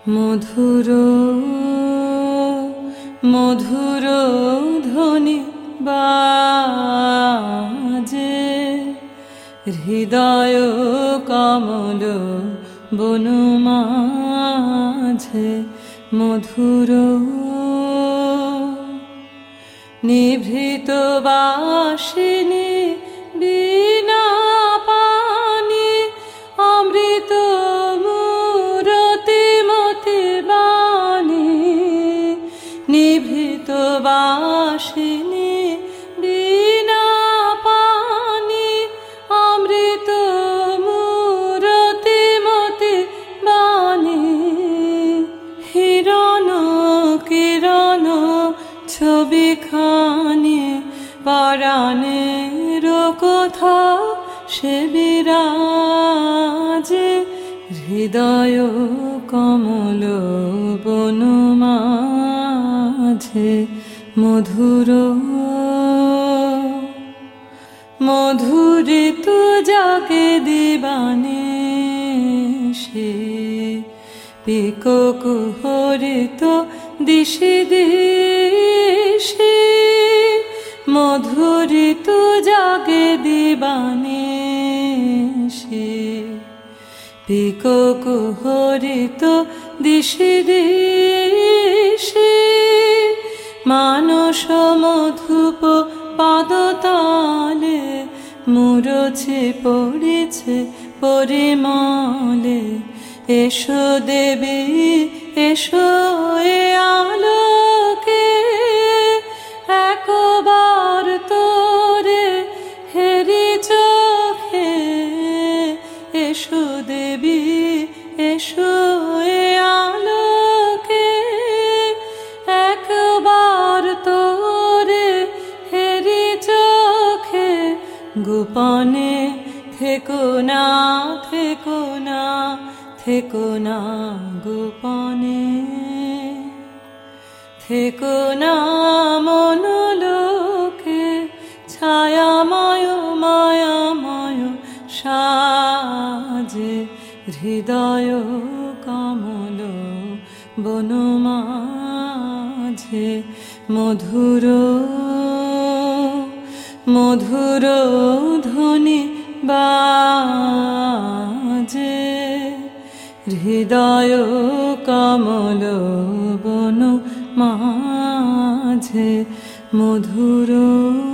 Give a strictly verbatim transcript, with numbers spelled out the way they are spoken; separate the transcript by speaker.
Speaker 1: মধুর মধুর ধ্বনি বাজে হৃদয় কমল বন মাঝে। মধুর নিভৃত বাসিনী বিনা পানি অমৃত মূরতি মতি বাণী। নিভৃত বাসিনী বিনা পানি অমৃত মূরতি মতি বাণী। হিরণ কিরণ ছবি খানি পরাণের কথা সে বিরাজে। হৃদয় কমল বন মাঝে। মধুর মধুরিত জাগে দিবানে সে পিকো কুহরিত দিশি দিশি। মধুরিত জাগে দিবানে সে পিকো কুহরিত দিশি দিশি। মানস মধুপ পাদতলে মুরছে পড়েছে পরিমলে। এসো দেবী এসো এ আলোকে একবার তোরে হেরি চোখে। এসো দেবী এসো এ আলোকে একবার তোরে হেরি চোখে। গোপনে থেকো না থেকো না থেকো না গোপনে। থেকো না মনোলোকে ছায়াময় মায়াময় সাজে। হৃদয় কমল বন মাঝে। মধুর মধুর ধ্বনি বাজে হৃদয় কমল বন মাঝে। মধুর।